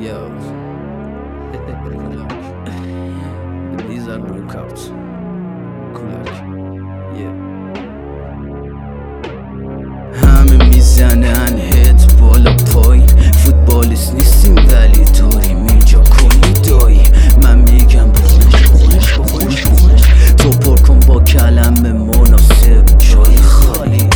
Yo. These are workouts. Kulak. Yeah. همه میزنن هد بالا پایین، فوتبالیست نیستیم ولی داریم اینجا کلی دایی. من میگم بخورش تو پر کن با کلمه مناسب جای خالی.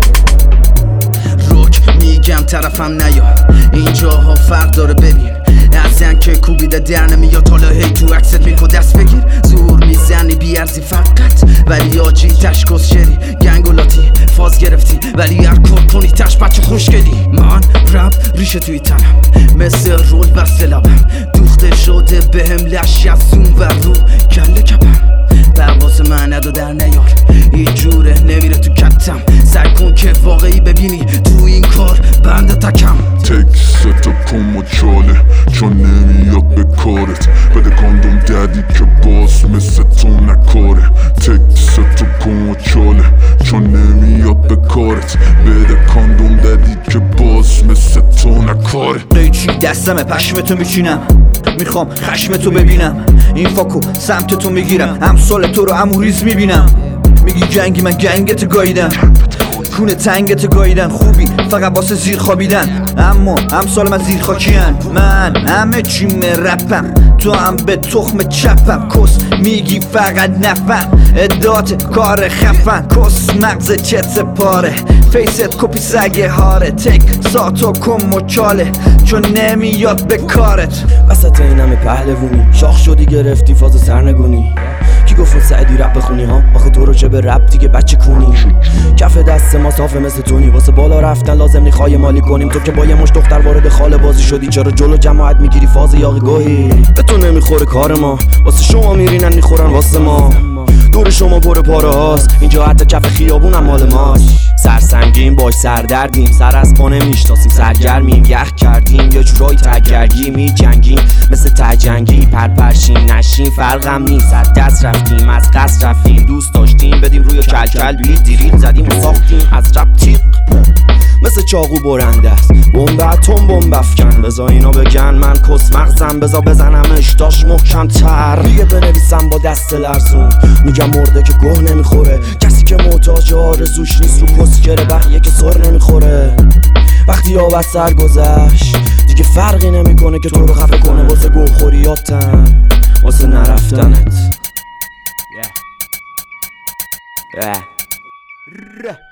روک میگم طرفم نیا، اینجاها فرق داره ببین. از زن که کوبیده در نمیاد حالا هی تو عکست میکو دست بگیر. زور میزنی بیارزی فقط ولی آجی تشکس شری. گنگولاتی فاز گرفتی ولی هر کار کنی تش بچه خوشگلی. من رب ریشه توی تنم مثل رول بسته لبم، دوخته شده بهم لش از اون ور رو کله کپم. پرواز من ندو در نیار، هیچ جوره نمیره تو کتم. سعی کن که واقعی ببینی تو این کار بنده تکم. تکستو کن و چاله چون نمیاد به کارت. بده کاندوم دردی که باز مثل تو نکاره. تکستو کن و چاله چون نمیاد به کارت. بده کاندوم دردی که باز مثل تو نکاره. قیچی دستمه پشمتو میچینم، میخوام خشمتو ببینم. این فاکو سمت تو میگیرم، امثال تو رو اموریز میبینم. میگی جنگی من گنگت گاییدم، کونه تنگت گاییدن. خوبی فقط واسه زیر خوابیدن، اما امثال من زیر خاکیان. من همه چی رپم، تو هم به تخم چپم. کس میگی فقط نفهم، ادات کار خفن. کس مغز چت پاره، فیست کپی سگ هاره. تک ساتو کن مچاله چون نمیاد به کارت. وسط این همه پهلوونی شاخ شدی گرفتی فاز سرنگونی. کی گفت سعدی رپ بخونی ها؟ آخه تو رو چه به رپ دیگه بچه کونی. کف دست ما صافه مثل تونی، واسه بالا رفتن لازم نی خواهی مالی کنیم. تو که با یه مش دختر وارد خاله بازی شدی، چرا جلو جماعت میگیری فاز یاقی گوهی؟ به تو نمیخوره کار ما، واسه شما میرینن میخورن واسه ما. دور شما پر پاره هاست، اینجا حتی کف خیابون هم مال ماست. سرسنگیم باش سردردیم، سر از پا نمیشناسیم سرگرمیم. یخ کردیم یا جورایی تگرگی میجنگیم مثل تجنگی. پرپرشیم نشیم فرقم نیست، از دست رفتیم از قصد رفتیم. دوست داشتیم بدیم روی کلکل بیل دیریل زدیم و ساختیم از رب تیق مثل چاقو برنده است. بمب اتم بمب افکن، بزا اینا بگن من کس مغزم. بزا بزنمش داش محکم تر، دیگه بنویسم با دست لرزون. میگم مرده که گوه نمیخوره، کسی که محتاج آرزوش نیست رو کسکره. بقیه که سر نمیخوره وقتی آبت سر گذشت، دیگه فرقی نمیکنه که تو رو خفه کنه واسه گوخوریاتم، واسه نرفتنت.